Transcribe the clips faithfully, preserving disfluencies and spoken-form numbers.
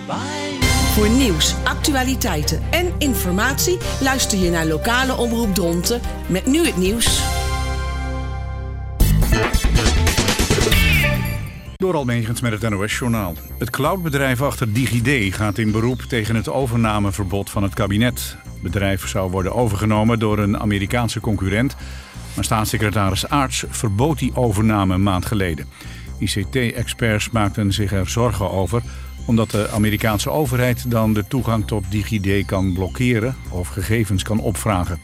Voor nieuws, actualiteiten en informatie luister je naar lokale omroep Dronten met nu het nieuws. Door Almegens met het N O S-journaal. Het cloudbedrijf achter DigiD gaat in beroep tegen het overnameverbod van het kabinet. Het bedrijf zou worden overgenomen door een Amerikaanse concurrent, maar staatssecretaris Aarts verbood die overname een maand geleden. I C T-experts maakten zich er zorgen over, omdat de Amerikaanse overheid dan de toegang tot DigiD kan blokkeren of gegevens kan opvragen.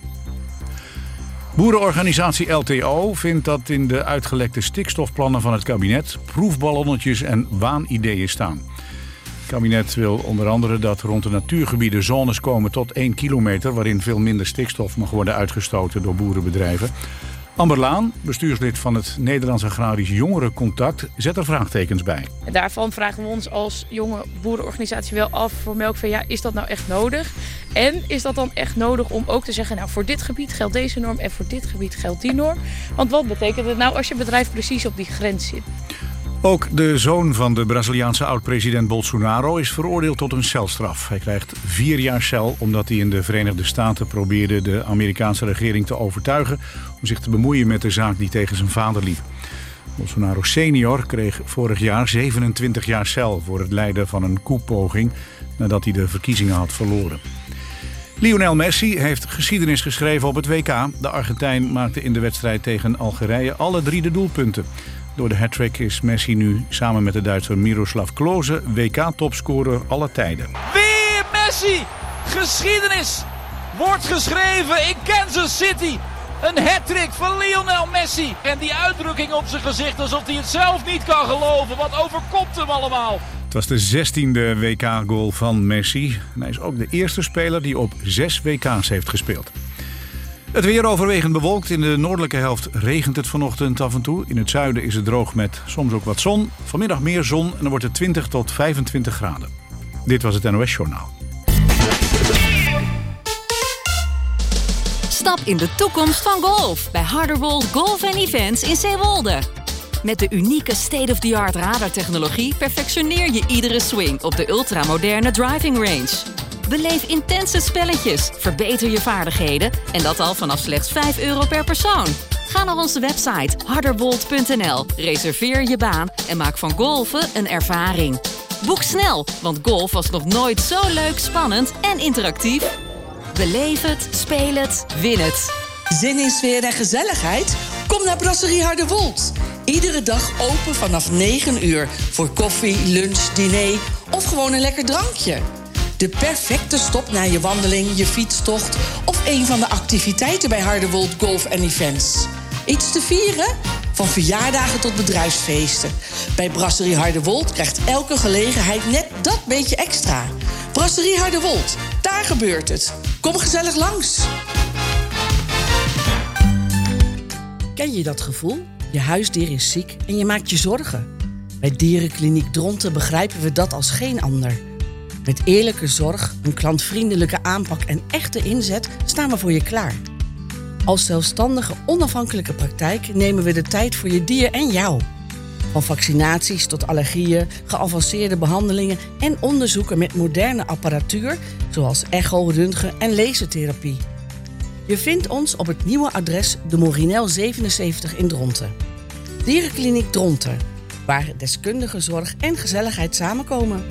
Boerenorganisatie L T O vindt dat in de uitgelekte stikstofplannen van het kabinet proefballonnetjes en waanideeën staan. Het kabinet wil onder andere dat rond de natuurgebieden zones komen tot één kilometer waarin veel minder stikstof mag worden uitgestoten door boerenbedrijven. Amber Laan, bestuurslid van het Nederlands Agrarisch Jongerencontact, zet er vraagtekens bij. Daarvan vragen we ons als jonge boerenorganisatie wel af voor Melkvee, ja, is dat nou echt nodig? En is dat dan echt nodig om ook te zeggen, nou voor dit gebied geldt deze norm en voor dit gebied geldt die norm? Want wat betekent het nou als je bedrijf precies op die grens zit? Ook de zoon van de Braziliaanse oud-president Bolsonaro is veroordeeld tot een celstraf. Hij krijgt vier jaar cel omdat hij in de Verenigde Staten probeerde de Amerikaanse regering te overtuigen om zich te bemoeien met de zaak die tegen zijn vader liep. Bolsonaro senior kreeg vorig jaar zevenentwintig jaar cel voor het leiden van een koepoging nadat hij de verkiezingen had verloren. Lionel Messi heeft geschiedenis geschreven op het W K. De Argentijn maakte in de wedstrijd tegen Algerije alle drie de doelpunten. Door de hat-trick is Messi nu samen met de Duitser Miroslav Klose W K-topscorer aller tijden. Weer Messi! Geschiedenis wordt geschreven in Kansas City. Een hat-trick van Lionel Messi. En die uitdrukking op zijn gezicht alsof hij het zelf niet kan geloven. Wat overkomt hem allemaal? Het was de zestiende W K-goal van Messi. En hij is ook de eerste speler die op zes W K's heeft gespeeld. Het weer overwegend bewolkt. In de noordelijke helft regent het vanochtend af en toe. In het zuiden is het droog met soms ook wat zon. Vanmiddag meer zon en dan wordt het twintig tot vijfentwintig graden. Dit was het N O S-journaal. Stap in de toekomst van golf bij Harderwold Golf en Events in Zeewolde. Met de unieke state-of-the-art radartechnologie perfectioneer je iedere swing op de ultramoderne driving range. Beleef intense spelletjes, verbeter je vaardigheden en dat al vanaf slechts vijf euro per persoon. Ga naar onze website harderwold punt n l, reserveer je baan en maak van golfen een ervaring. Boek snel, want golf was nog nooit zo leuk, spannend en interactief. Beleef het, speel het, win het. Zin in sfeer en gezelligheid? Kom naar Brasserie Harderwold. Iedere dag open vanaf negen uur voor koffie, lunch, diner of gewoon een lekker drankje. De perfecte stop na je wandeling, je fietstocht of een van de activiteiten bij Harderwold Golf en Events. Iets te vieren? Van verjaardagen tot bedrijfsfeesten. Bij Brasserie Harderwold krijgt elke gelegenheid net dat beetje extra. Brasserie Harderwold, daar gebeurt het. Kom gezellig langs. Ken je dat gevoel? Je huisdier is ziek en je maakt je zorgen. Bij Dierenkliniek Dronten begrijpen we dat als geen ander. Met eerlijke zorg, een klantvriendelijke aanpak en echte inzet staan we voor je klaar. Als zelfstandige, onafhankelijke praktijk nemen we de tijd voor je dier en jou. Van vaccinaties tot allergieën, geavanceerde behandelingen en onderzoeken met moderne apparatuur, zoals echo, röntgen en lasertherapie. Je vindt ons op het nieuwe adres de Morinel zevenenzeventig in Dronten. Dierenkliniek Dronten, waar deskundige zorg en gezelligheid samenkomen.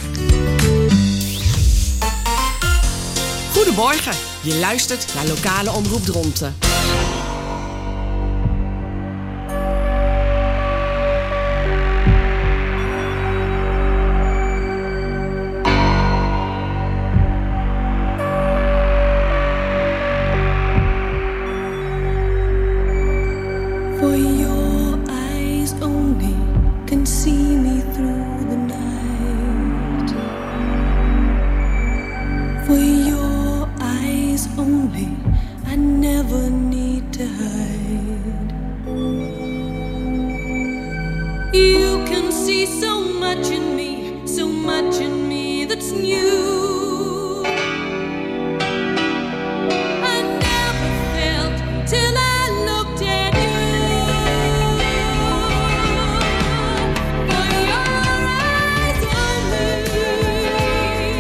Goedemorgen, je luistert naar lokale omroep Dronten. For your eyes only can see me through the night. For your eyes only, I never need to hide. You can see so much in me, so much in me that's new. I never felt till I looked at you. For your eyes only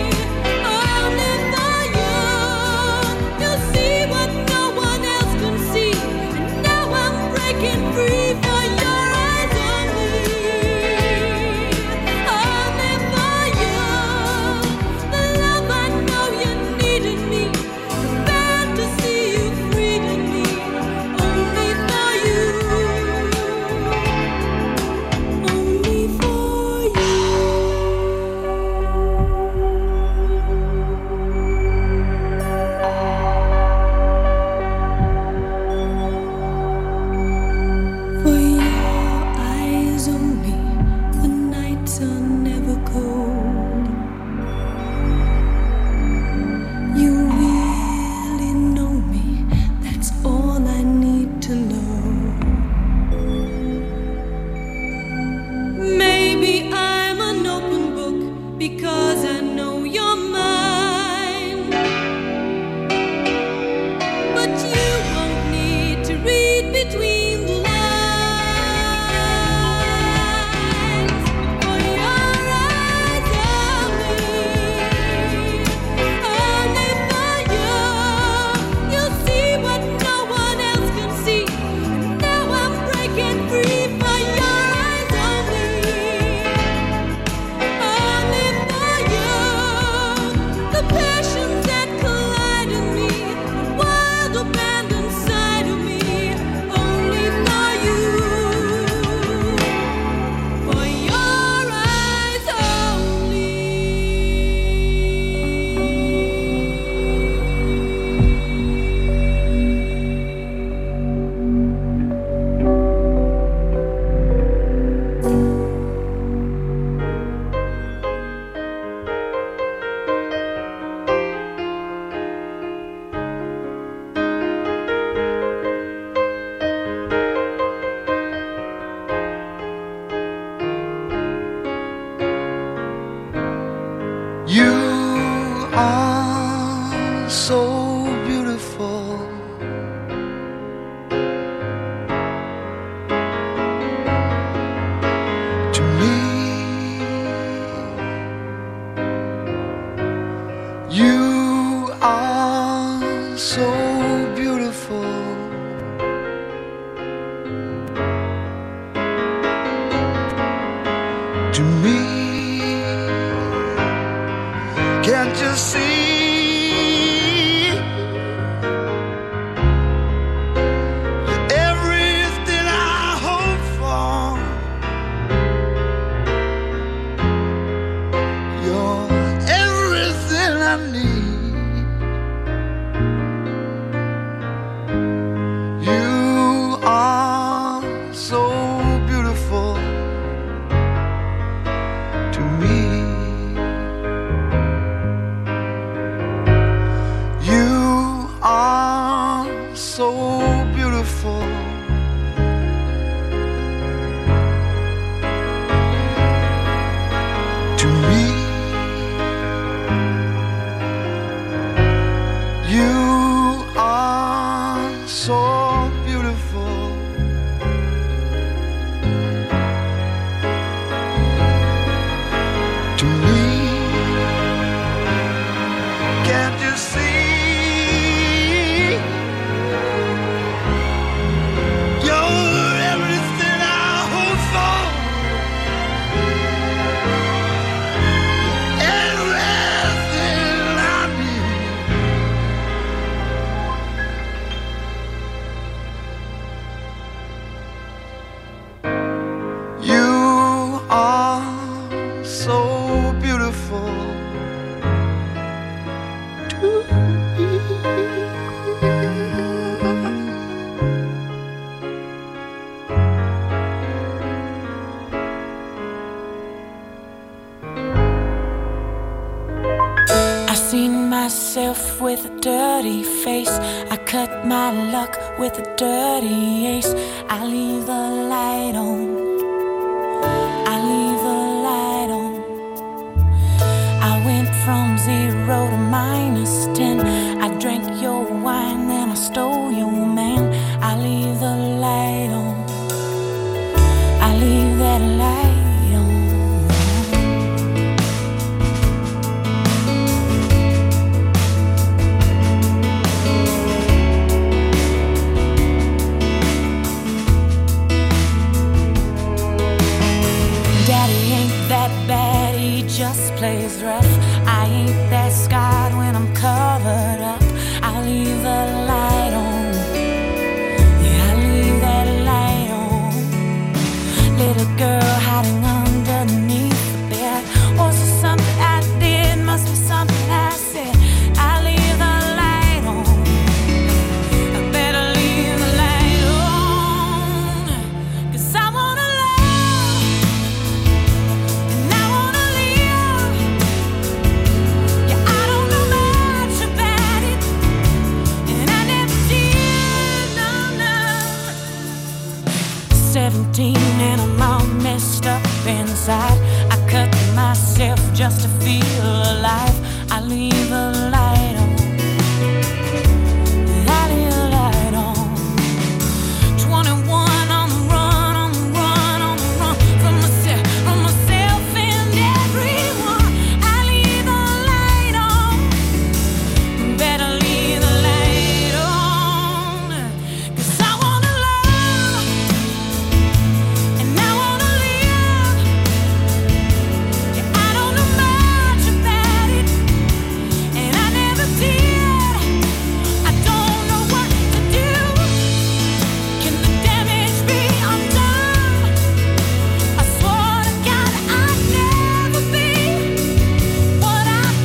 to me. Can't you see? You're everything I hope for. Everything I need. You are so beautiful to me. I seen myself with a dirty face. I cut my luck with a dirty ace. I leave the light on. I leave the light on. I went from zero to minus ten. I drank your wine, then I stole your man. I leave the light on. I leave that light on. Daddy ain't that bad, he just plays rough. I ain't that scarred when I'm covered up. I leave the light on. Yeah, I leave that light on. Little girl hiding underneath the bed. Was it something I did? Must be something I said. I leave the light on. I better leave the light on. 'Cause I wanna love and I wanna live. Yeah, I don't know much about it, and I never did, no, no. Seventeen and I'm all messed up inside. I cut myself just to feel alive. I leave the light on. I leave the light on. twenty-one on the run, on the run, on the run from myself, from myself and everyone. I leave the light on. Better leave the light on. 'Cause I wanna love and I wanna live. Yeah, I don't know much about it, and I never did. I don't know what to do. Can the damage be undone? I swore to God I'd never be what I've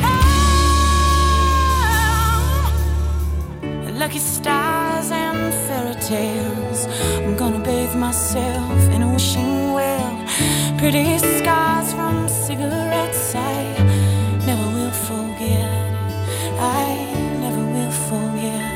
become. Lucky stars and fairy tales. I'm gonna bathe myself in a wishing well. Pretty scars from cigarettes I never will forget. I never will forget.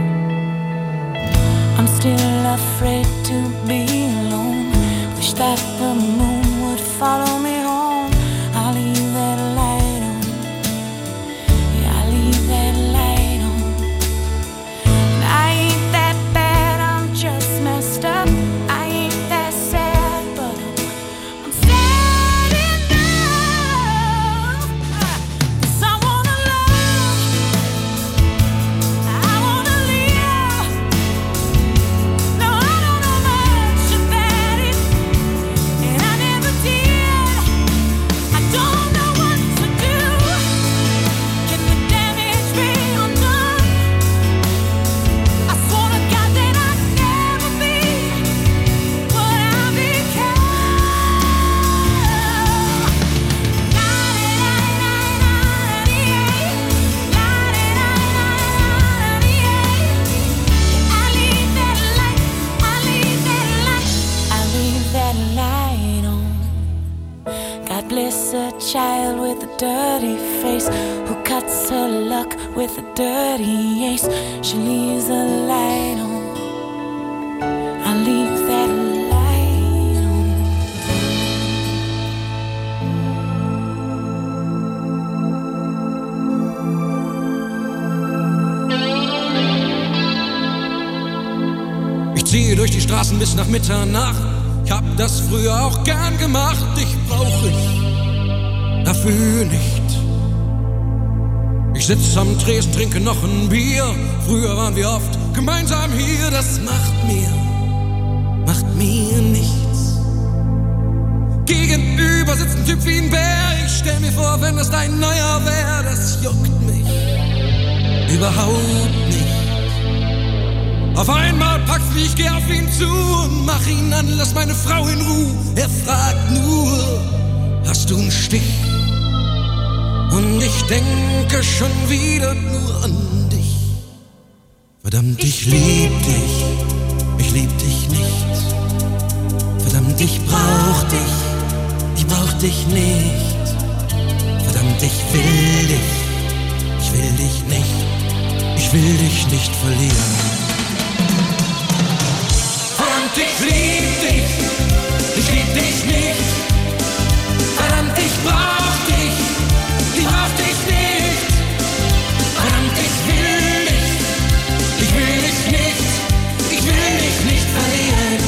I'm still afraid to be alone. Wish that the moon would follow me home. I'll leave that light on. Yeah, I'll leave that light on. And I ain't that bad, I'm just messed up. I ain't that sad, but I'm sad enough. 'Cause I wanna love, I wanna live. No, I don't know much about it, and I never did. I don't know what to do. Can the damage be undone? I swore to God that I'd never be what I become. I leave that light, I leave that light, I leave that light on. God bless a child with a dirty face who cuts her luck with a dirty ace. She leaves the light on. I leave that light on. Ich ziehe durch die Straßen bis nach Mitternacht. Ich hab das früher auch gern gemacht. Dich brauch ich Gefühl nicht. Ich sitz am Tresen, trinke noch ein Bier. Früher waren wir oft gemeinsam hier. Das macht mir, macht mir nichts. Gegenüber sitzt ein Typ wie ein Bär. Ich stell mir vor, wenn das dein neuer wär, das juckt mich überhaupt nicht. Auf einmal packt's mich, ich geh auf ihn zu und mach ihn an, lass meine Frau in Ruhe. Er fragt nur, hast du einen Stich? Und ich denke schon wieder nur an dich. Verdammt, ich lieb dich, ich lieb dich nicht. Verdammt, ich brauch dich, ich brauch dich nicht. Verdammt, ich will dich, ich will dich nicht. Ich will dich nicht verlieren. Verdammt, ich lieb dich, ich lieb dich nicht. Verdammt, ich brauch dich, ich brauch dich nicht. Verdammt, ich will dich, ich will dich nicht. Ich will dich nicht verlieren.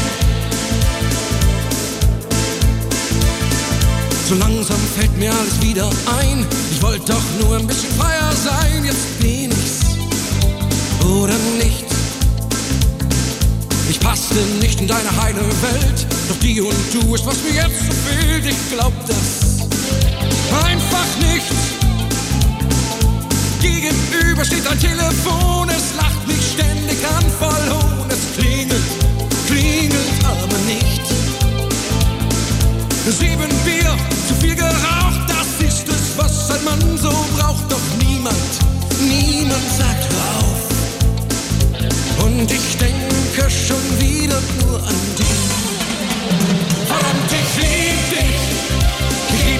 So langsam fällt mir alles wieder ein. Ich wollte doch nur ein bisschen freier sein. Jetzt bin ich's oder nicht. Ich passte nicht in deine heile Welt, doch die und du ist, was mir jetzt so fehlt. Ich glaub das einfach nicht. Gegenüber steht ein Telefon, es lacht mich ständig an, voll Hohn. Es klingelt, klingelt aber nicht. Sieben Bier, zu viel geraucht, das ist es, was ein Mann so braucht. Doch niemand, niemand sagt hör auf. Und ich denke schon wieder nur an dich. Verdammt, ich lieb dich, ich lieb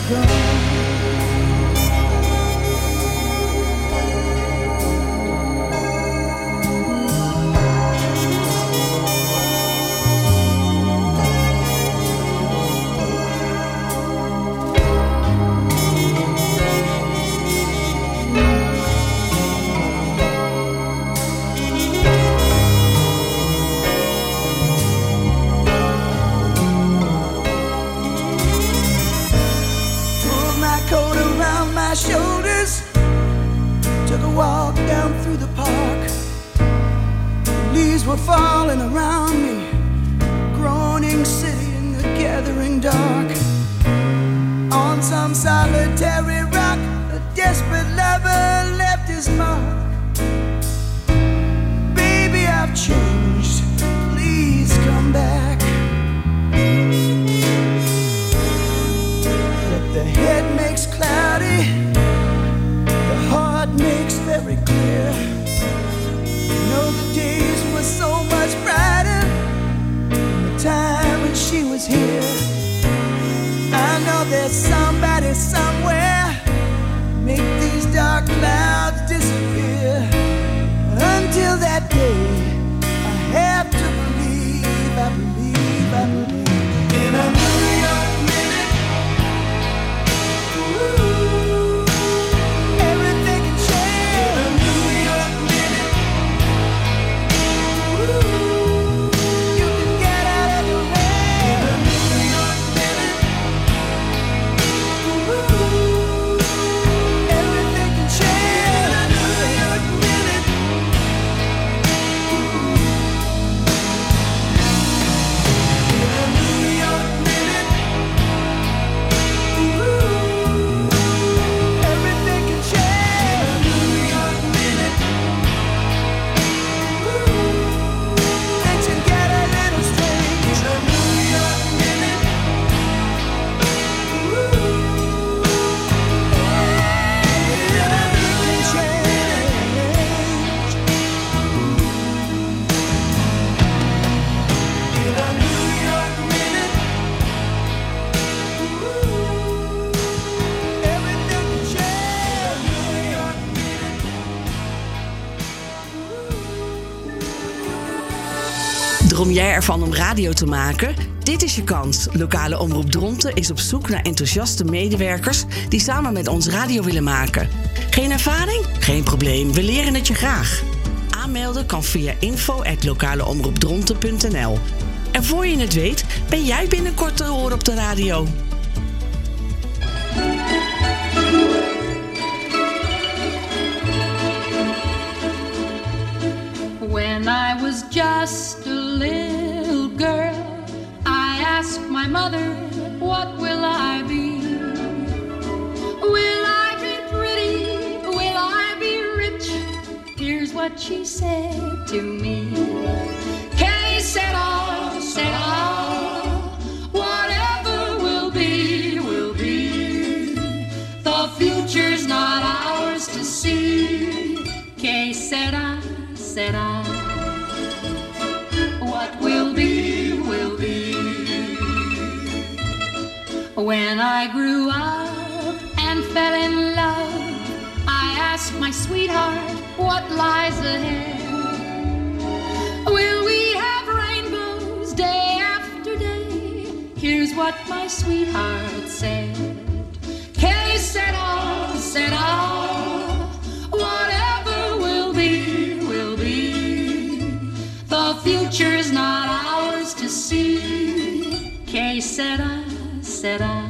gone. Shoulders, took a walk down through the park. Leaves were falling around me, groaning city in the gathering dark. On some solitary rock, a desperate lover left his mark. Baby, I've changed, please come back. But the head makes cloudy, makes very clear. You know the days were so much brighter the time when she was here. I know there's somebody somewhere make these dark clouds disappear. Until that day, I have to believe, I believe, I believe in a New York minute. Ooh. Droom jij ervan om radio te maken? Dit is je kans. Lokale Omroep Dronten is op zoek naar enthousiaste medewerkers die samen met ons radio willen maken. Geen ervaring? Geen probleem, we leren het je graag. Aanmelden kan via info at lokaleomroepdronten punt n l. En voor je het weet, ben jij binnenkort te horen op de radio. When I was just a little girl, I asked my mother, what will I be? Will I be pretty? Will I be rich? Here's what she said to me. Que sera, sera, whatever will be, will be. The future's not ours to see. Que sera, sera. What will be, will be. When I grew up and fell in love, I asked my sweetheart, what lies ahead? Will we have rainbows day after day? Here's what my sweetheart said. Que sera, sera. Whatever will be, will be. The future's not ours to see. Que sera, sera.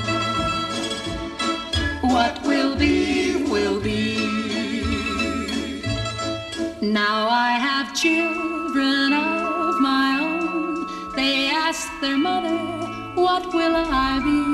What will be, will be. Now I have children of my own. They ask their mother, what will I be?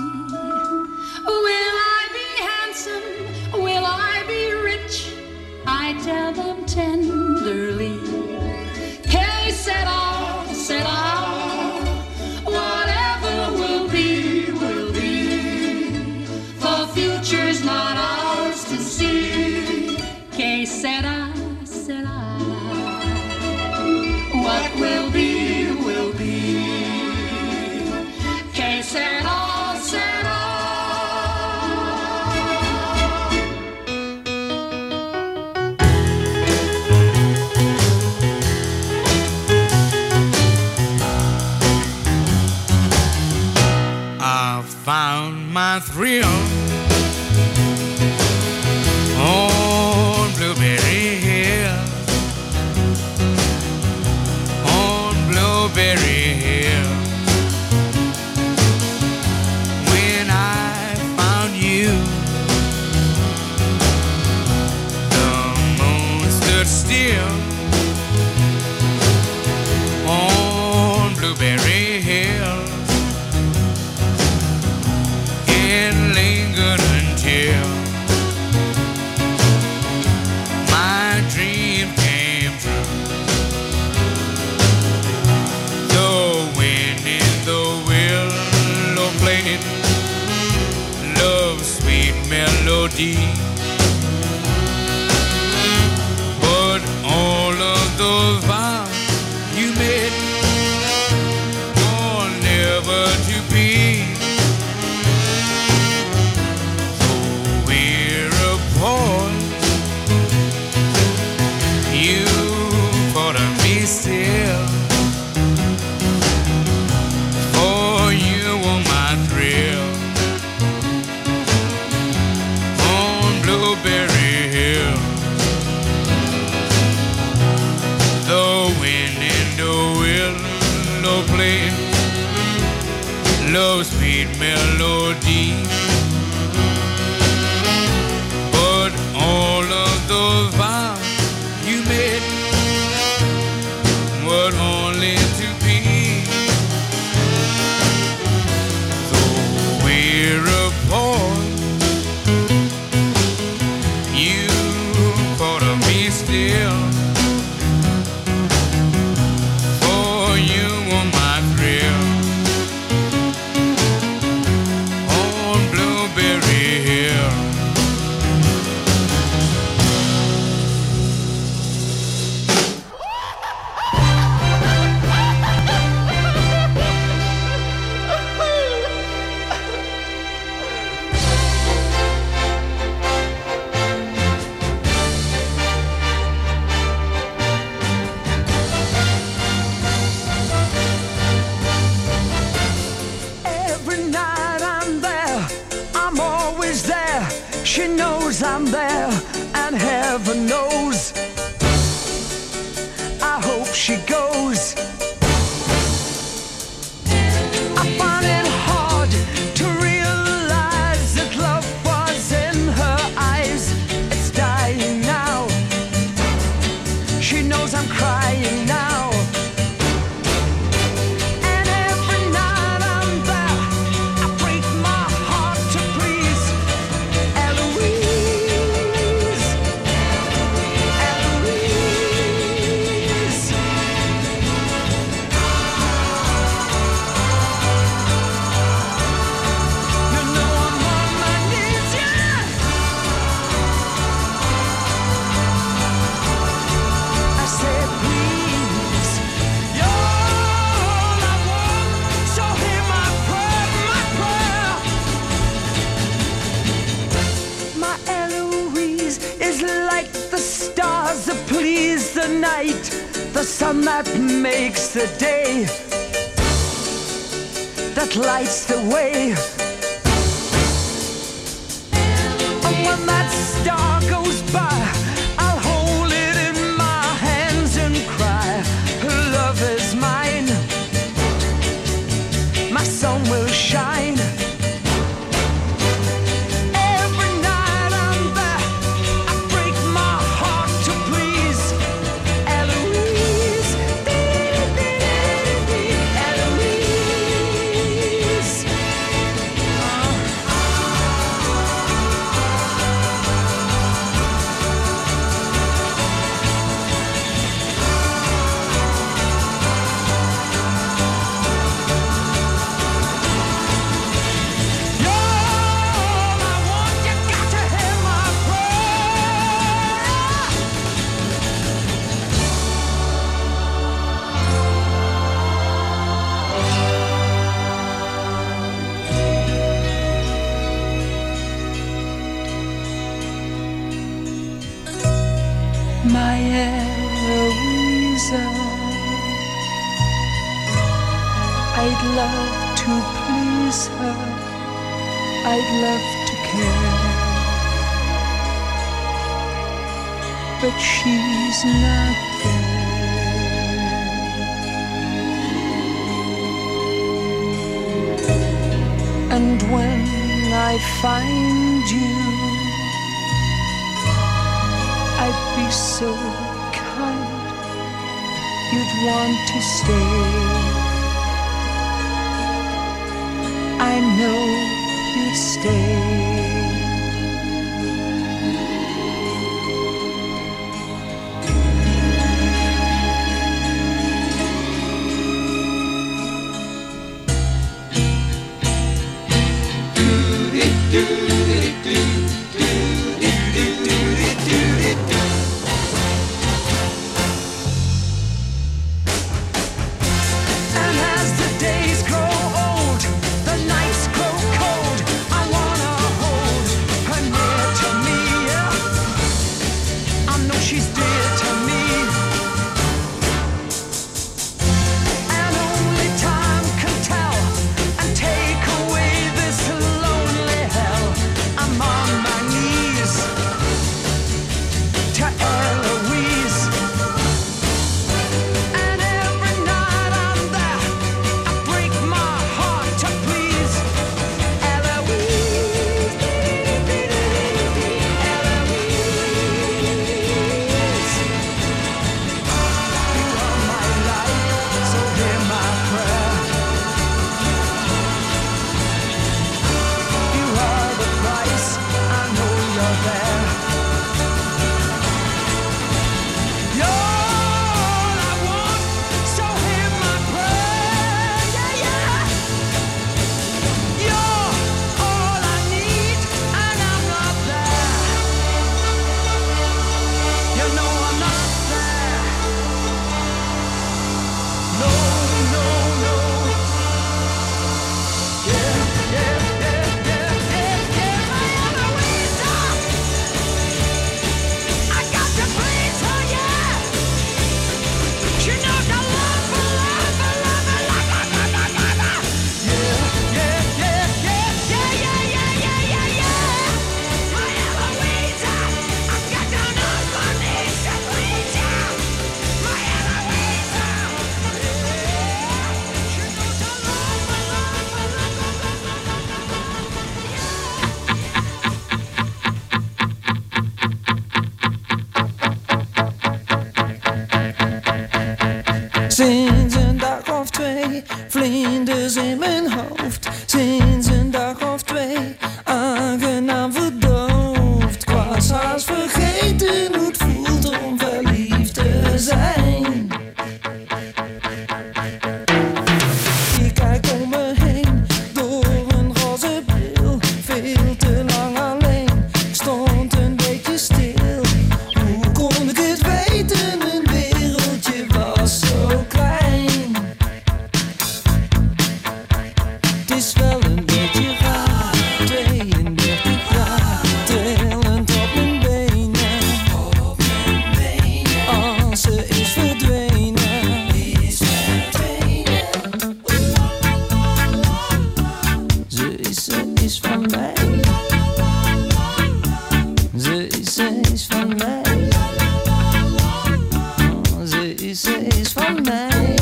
Will I be handsome? Will I be rich? I tell them tenderly. Que sera, sera. Whatever will be, will be. The future's not ours to see. Que sera, sera. What will be, will be. Que sera, sera. found my thrill on Blueberry Hill, on Blueberry Hill. When I found you, the moon stood still on Blueberry Hill and lingered until my dream came true. The wind in the willow played love's sweet melody, but all of those vows you made were never to be. So we're apart, you thought of me still, for you were my thrill on Blueberry Hill. The wind in the willow played love's sweet melody, but all of those vows you made were only to be. So we're apart, you thought of me still, for you were my thrill on Blueberry Hill. Every night I'm there, I'm always there. She knows I'm there, and heaven knows I hope she goes. I find it hard to realize that love was in her eyes. It's dying now. She knows I'm crying now. And every night I'm there, I break my heart to please Eloise, Eloise. You know I'm on my knees, yeah. I said, please, you're all I want, so hear my prayer, my prayer. My Eloise is like the stars that please the night, the sun that makes the day, that lights the way. And when that star goes by, I'll hold it in my hands and cry, her love is mine, my sun will shine. Every night I'm there, I break my heart to please Eloise, Eloise. my Eloisa. I'd love to please her I'd love to care, but she's not there. And when I find you, I'd be so kind, you'd want to stay. I know you'd stay. Sinds een dag of twee, vlinders in mijn hoofd. Sinds een dag of twee, aangenaam verdoofd. Ik was haast vergeten hoe het voelt om verliefd te zijn. Ik kijk om me heen, door een roze bril. Veel te lang alleen, ik stond een beetje stil. Hoe kon ik het weten, mijn wereldje was zo klein. Het is wel een beetje raar, tweeëndertig jaar, trillend op mijn benen. Op mijn benen. Als ze is verdwenen, is verdwenen. Ze is, ze is van mij. Ze is, ze is van mij. Ze is, ze is van mij.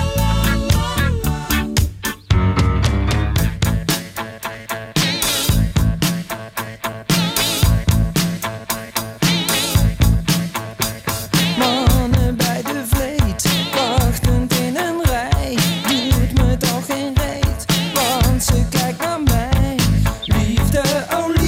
Mannen bij de vleet, wachtend in een rij. Doet me toch geen reet, want ze kijkt naar mij. Liefde, oh liefde.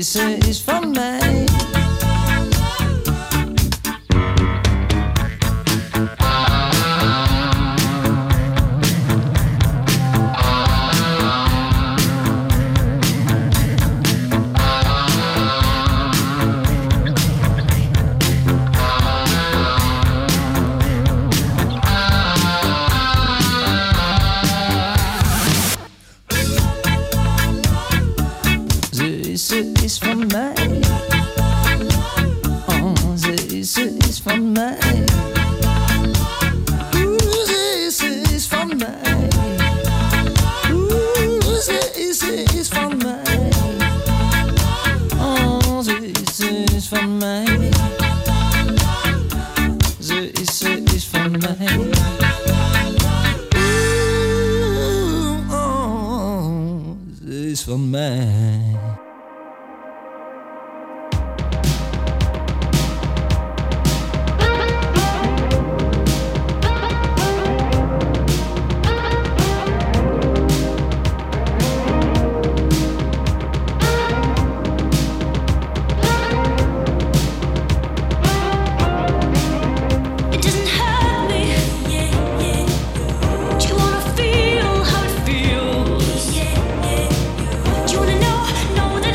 is, ze is van mij. Ze is van mij. Oh, ze is, ze is van mij. Oeh, ze is, ze is van mij. Oeh, ze is, ze is van mij. Oh, ze is, ze is van mij. Ze is, ze is van mij. Oeh, oh, ze is van mij. Know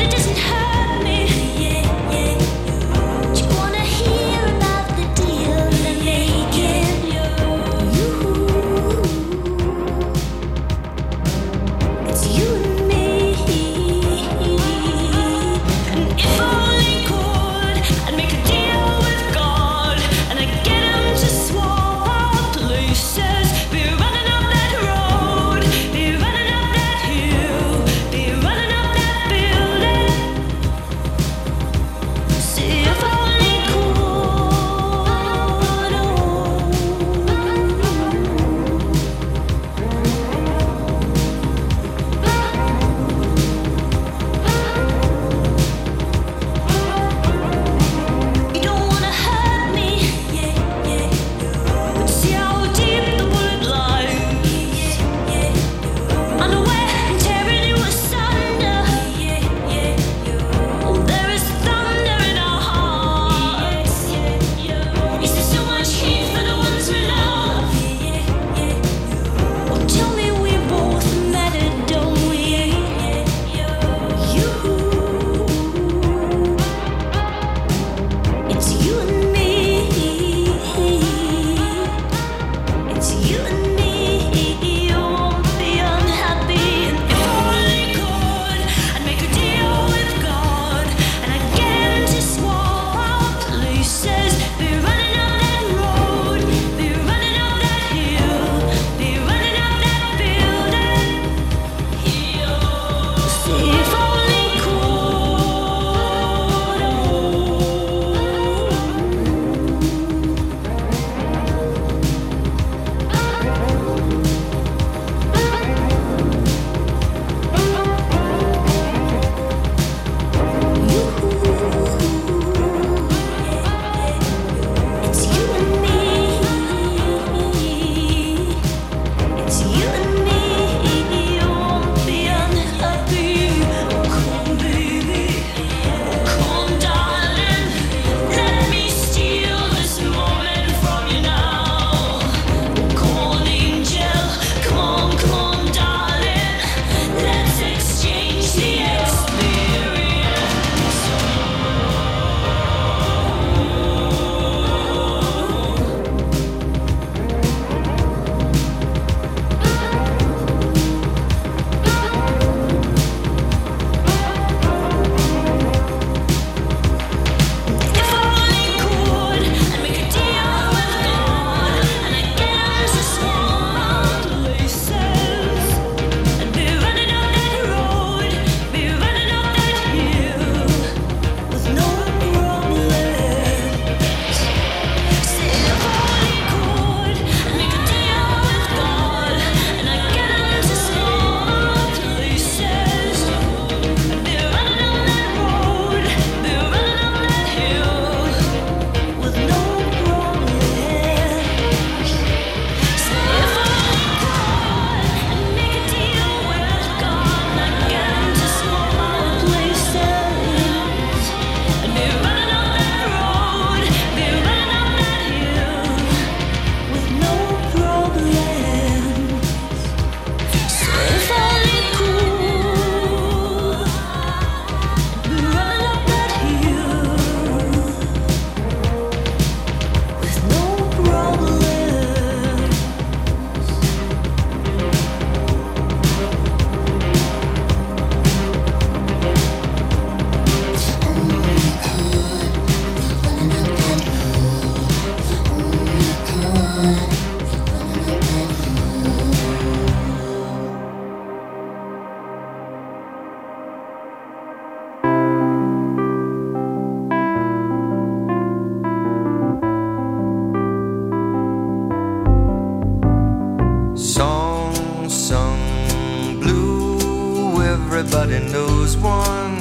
Song sung blue, everybody knows one.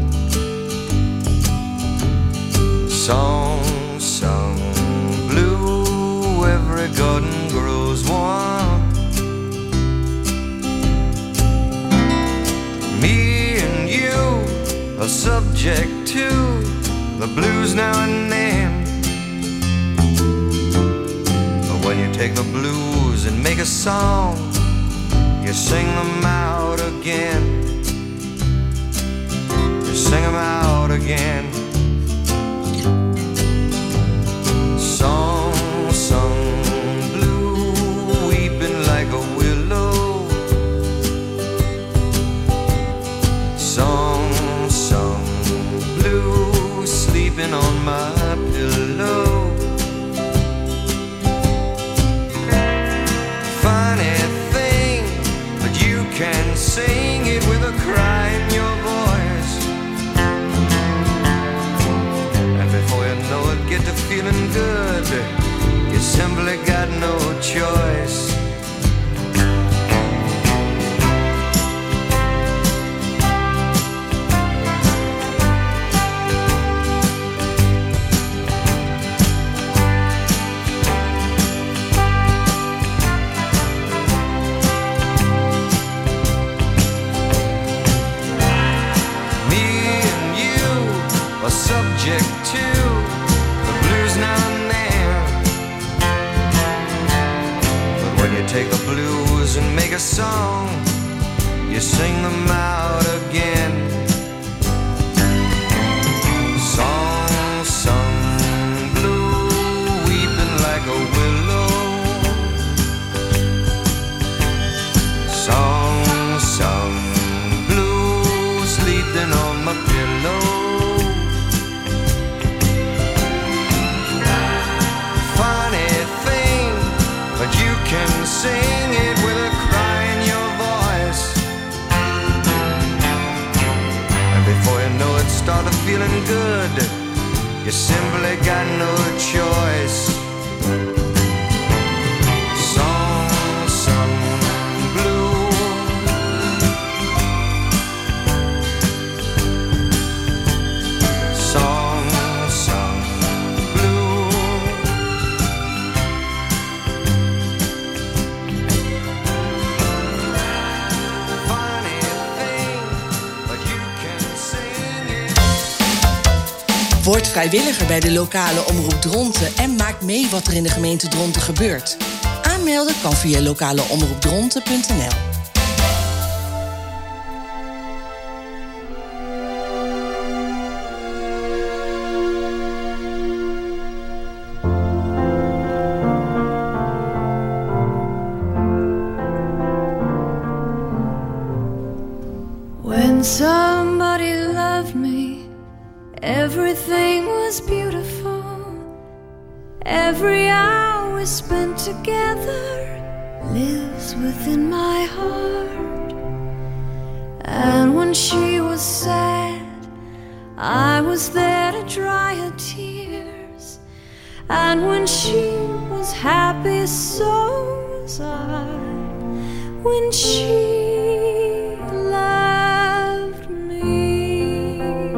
Song sung blue, every garden grows one. Me and you are subject to the blues now and then. But when you take the blues and make a song, you sing them out again. You sing them out again. Song sung blue, weeping like a willow. Song sung blue, sleeping on my pillow. Funny thing, but you can sing it with a cry in your voice. And before you know it, get to feeling good. You simply got no choice. Subject to the blues now and then. But when you take the blues and make a song, you sing them out again. Song sung blue, weeping like a willow. Song sung blue, sleeping on my pillow. But you can sing it with a cry in your voice. And before you know it, started feeling good. You simply got no choice. Song sung blue. Song sung blue. Word vrijwilliger bij de lokale omroep Dronten en maak mee wat er in de gemeente Dronten gebeurt. Aanmelden kan via lokaleomroepdronten punt n l. When somebody loved me, everything was beautiful. Every hour spent together lives within my heart. And when she was sad, I was there to dry her tears. And when she was happy, so was I. When she loved me,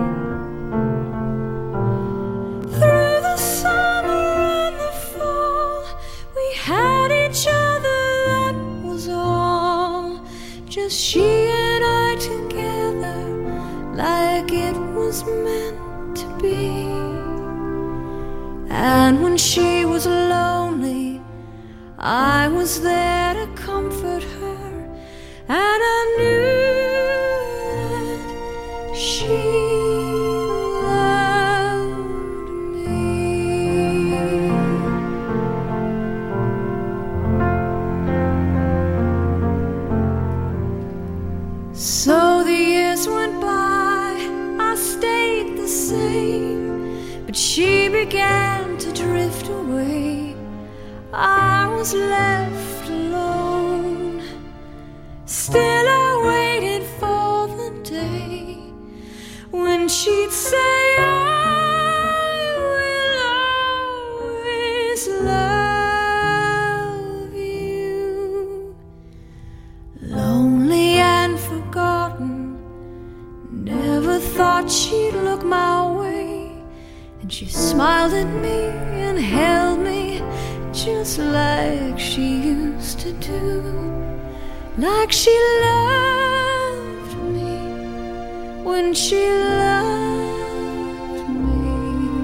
through the summer and the fall, we had each other, that was all. Just she and I together, like it was meant to be. And when she was lonely, I was there to comfort her, and I knew that she loved me. So the years went by, I stayed the same, but she began to drift away. I was left alone. Still I waited for the day when she'd say, I will always love you. thought she'd look my way, and she smiled at me and held me just like she used to do, like she loved me when she loved me.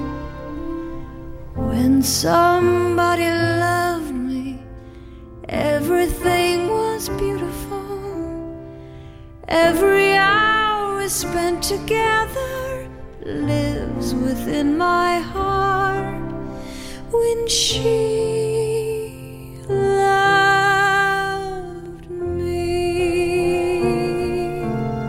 When somebody loved me, everything was beautiful. Every hour spent together lives within my heart. When she loved me.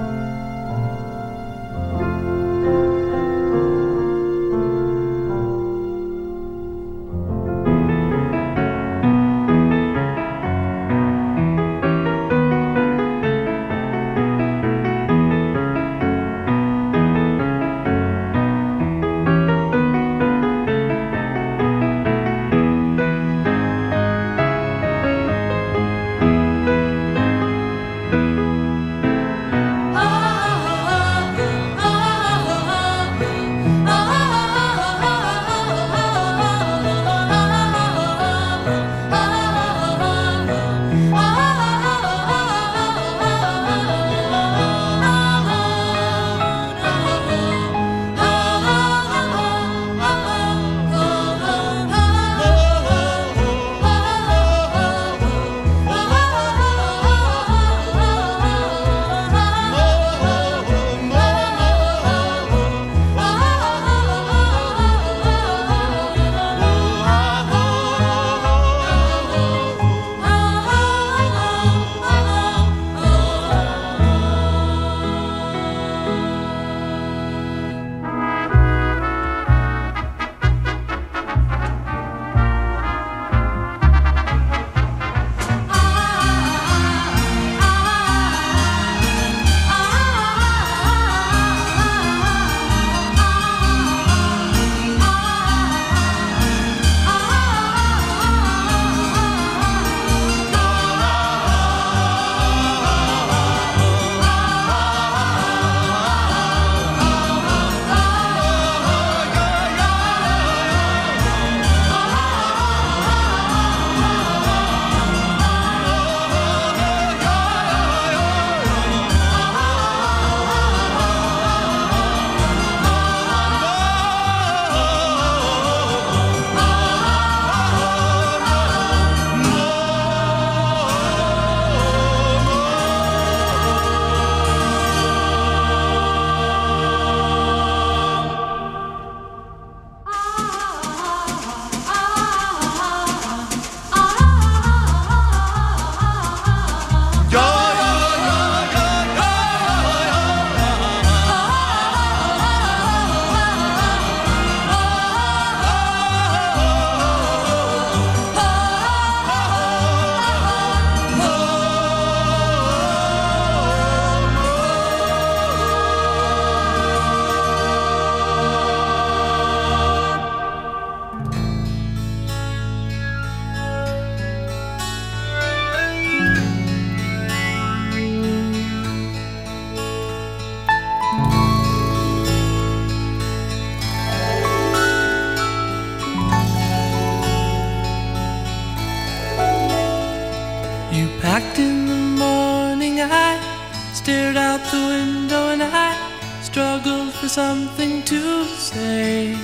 Packed in the morning, I stared out the window and I struggled for something to say.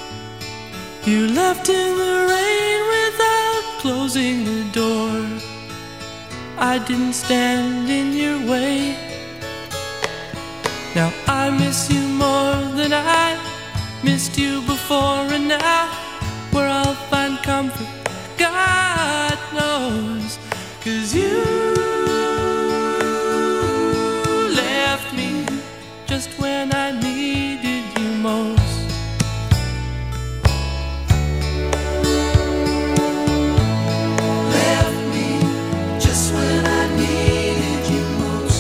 You left in the rain without closing the door. I didn't stand in your way. Now I miss you more than I missed you before, and now where I'll find comfort, God knows. 'Cause you left me just when I needed you most. Left me just when I needed you most.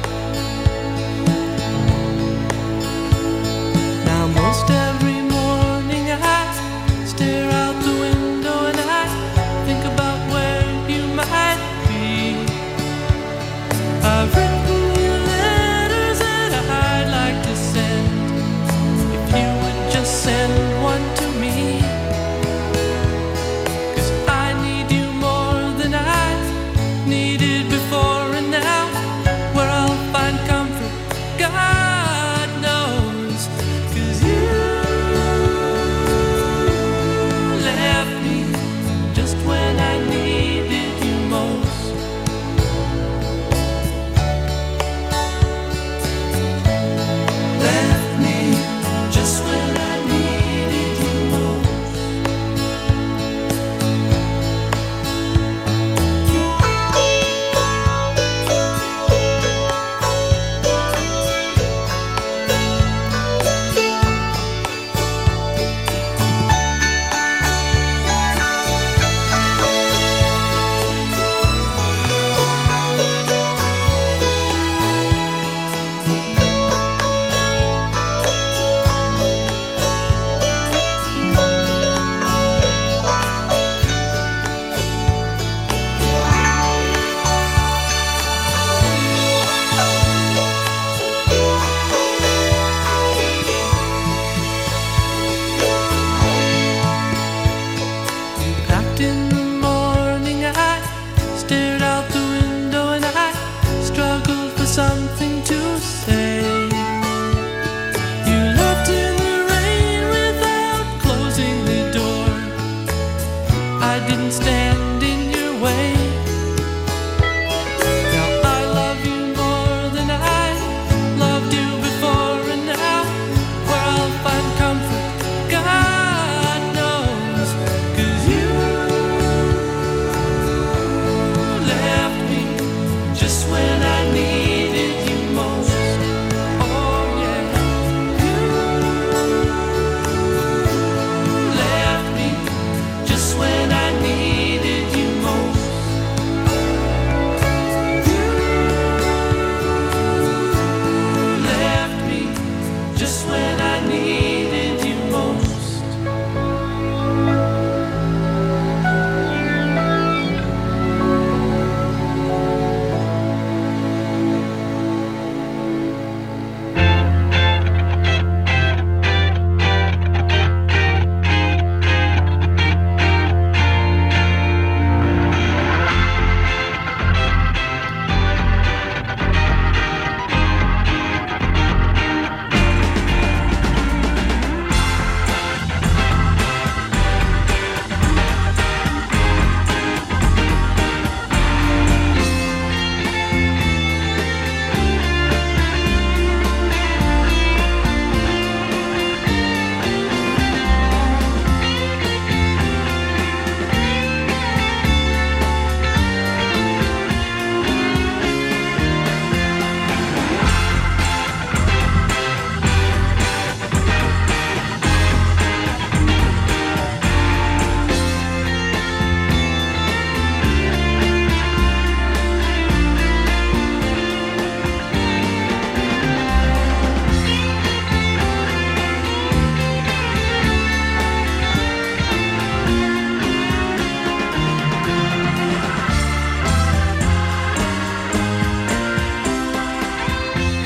Now most every morning I stare out the window and I think about where you just when I need